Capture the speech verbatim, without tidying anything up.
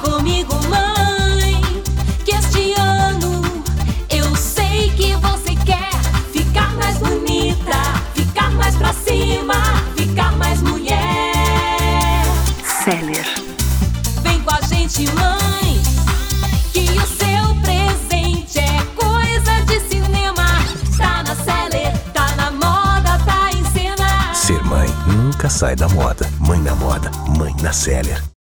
comigo, mãe, que este ano eu sei que você quer ficar mais bonita, ficar mais pra cima, ficar mais mulher. Seller. Vem com a gente, mãe, que o seu presente é coisa de cinema. Tá na Seller, tá na moda, tá em cena. Ser mãe nunca sai da moda. Mãe na moda, mãe na Seller.